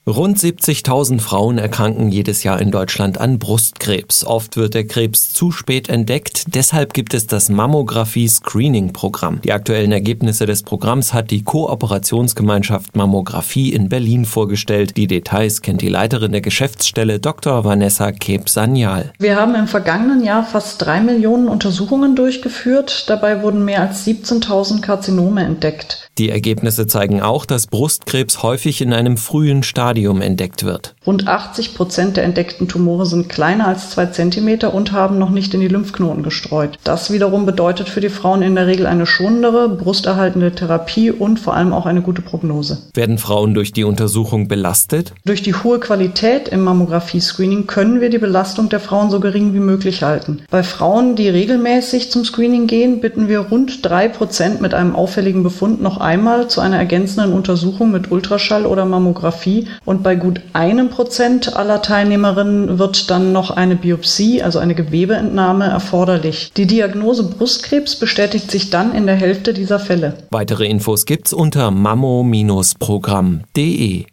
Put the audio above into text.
Rund 70.000 Frauen erkranken jedes Jahr in Deutschland an Brustkrebs. Oft wird der Krebs zu spät entdeckt, deshalb gibt es das Mammographie-Screening-Programm. Die aktuellen Ergebnisse des Programms hat die Kooperationsgemeinschaft Mammographie in Berlin vorgestellt. Die Details kennt die Leiterin der Geschäftsstelle Dr. Vanessa Keb-Sanyal. Wir haben im vergangenen Jahr fast 3 Millionen Untersuchungen durchgeführt. Dabei wurden mehr als 17.000 Karzinome entdeckt. Die Ergebnisse zeigen auch, dass Brustkrebs häufig in einem frühen Stadium entdeckt wird. Rund 80% der entdeckten Tumore sind kleiner als 2 Zentimeter und haben noch nicht in die Lymphknoten gestreut. Das wiederum bedeutet für die Frauen in der Regel eine schonendere, brusterhaltende Therapie und vor allem auch eine gute Prognose. Werden Frauen durch die Untersuchung belastet? Durch die hohe Qualität im Mammographie-Screening können wir die Belastung der Frauen so gering wie möglich halten. Bei Frauen, die regelmäßig zum Screening gehen, bitten wir rund 3% mit einem auffälligen Befund noch einmal zu einer ergänzenden Untersuchung mit Ultraschall oder Mammographie und bei gut 1% aller Teilnehmerinnen wird dann noch eine Biopsie, also eine Gewebeentnahme, erforderlich. Die Diagnose Brustkrebs bestätigt sich dann in der Hälfte dieser Fälle. Weitere Infos gibt's unter mammo-programm.de.